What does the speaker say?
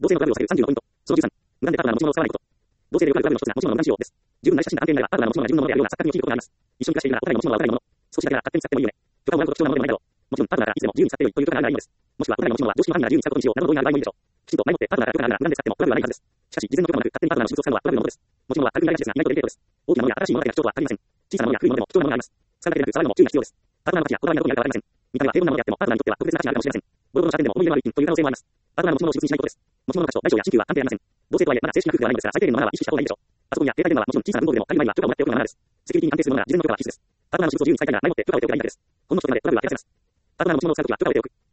同性のトラブルを避ける30のポイント。その13、無断でパートナーの持ち物を触らないこと。同性でよくあるトラブルの一つが持ち物の無断使用です。十分なりした親しみが関係ないが、パートナーの持ち物が自分のものであるような錯覚に陥ることがあります。一緒に暮らしているならお互いの持ち物はお互いのもの。少しだけなら勝手に使ってもいいよね。許可をもらうこと貴重なものでもないだろう。もちろん、パートナーがいつでも自由に使ってよいという許可があるならいいのです。もしくは、お互いの持ち物は常識の範囲なら自由に使うことにしようなど同意がある場合もいいでしょう。きちんと前もってパートナーが許可があるなら無断で使ってもトラブルはないはずです。しかし、事前の許可もなく勝手にパートナーの私物を使うのはトラブルのものです。持ち物は軽くなりがちですが、意外とデリケートです。大きなものや新しいものだけが貴重とは限りません。小さなものや古いものでも貴重なものがあります。使うだけでなく触るのも注意が必要です。パートナーの価値やこだわりなどにあるかはありません。見た目は平凡なものであっても、パートナーにとっては特別な価値があるかもしれません。ボロボロの車店でも思い出のある一品という可能性もあります。パートナーの持ち物を私物にしないことです。持ち物の価値と大小や新旧は関係ありません。同性とはいえ、まだ正式な夫婦ではないのですが、最低限のマナーは意識した方がいいでしょう。パソコンや携帯電話はもちろん小さな文房具でも仮には許可をもらっておくのがマナーです。セキュリティに安定するものなら事前の許可は必須です。パートナーの私物を自由に使いたいなら前もって許可を得ておくがいいのです。ほんのちょっとなので許可は得やすいです。パートナーの持ち物を使うときは許可を得ておく。